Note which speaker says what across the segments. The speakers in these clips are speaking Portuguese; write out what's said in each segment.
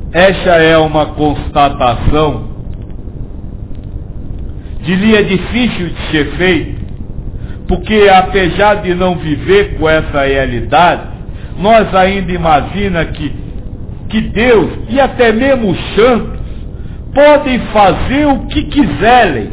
Speaker 1: Esta é uma constatação de linha difícil de ser feita, porque apesar de não viver com essa realidade, nós ainda imaginamos que Deus e até mesmo os santos podem fazer o que quiserem,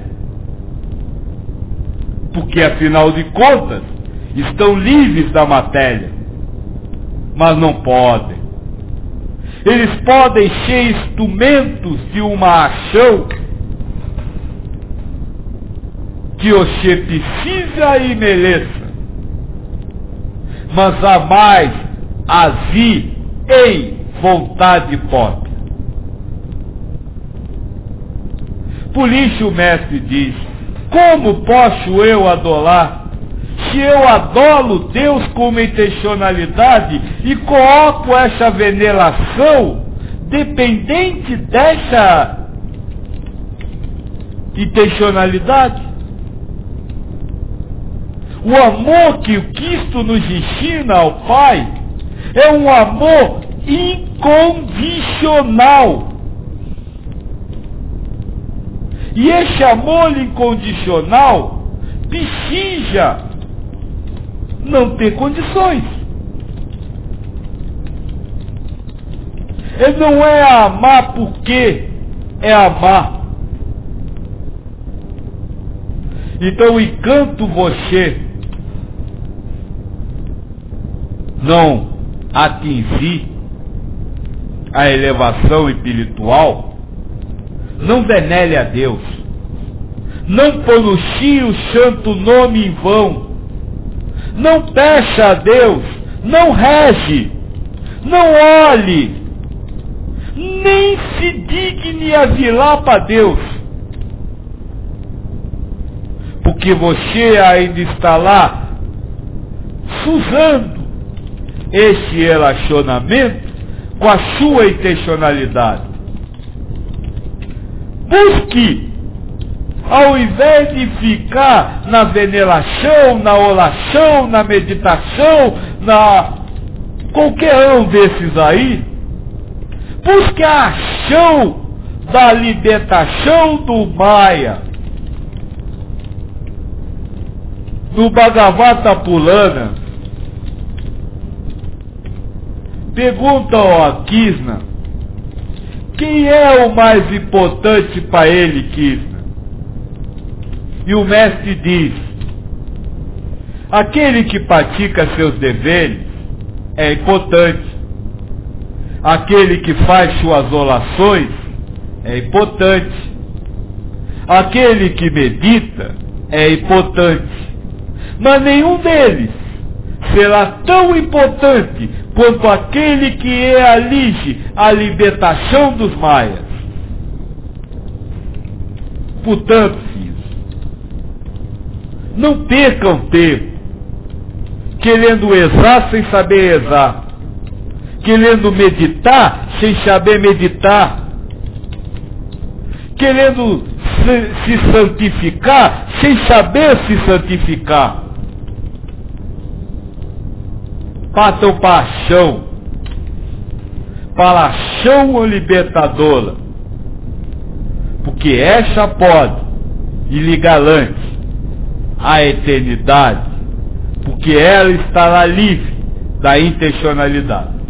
Speaker 1: porque afinal de contas estão livres da matéria, mas não podem. Eles podem ser instrumentos de uma ação que você precisa e mereça, mas jamais agir em vontade própria. Por isso o mestre diz: como posso eu adorar, se eu adoro Deus com uma intencionalidade e coloco essa veneração dependente dessa intencionalidade? O amor que o Cristo nos ensina ao Pai é um amor incondicional. E esse amor incondicional precisa não ter condições. Ele não é amar porque é amar. Então, enquanto você não atingir a elevação espiritual, não venere a Deus, não pronuncie o santo nome em vão, não peça a Deus, não reze, não olhe, nem se digne a vir lá para Deus, porque você ainda está lá usando esse relacionamento com a sua intencionalidade. Busque, ao invés de ficar na veneração, na oração, na meditação, na qualquer um desses aí, busque a ação da libertação do Maya. No Bhagavata Purana, perguntam a Krishna quem é o mais importante para ele, Krishna. E o mestre diz: aquele que pratica seus deveres é importante, aquele que faz suas orações é importante, aquele que medita é importante, mas nenhum deles será tão importante quanto aquele que realize a libertação dos maias. Portanto, filhos, não percam tempo querendo rezar sem saber rezar, querendo meditar sem saber meditar, querendo se santificar sem saber se santificar. Partam para a chão, para a chão libertadora, porque essa pode e lhe garante a eternidade, porque ela estará livre da intencionalidade.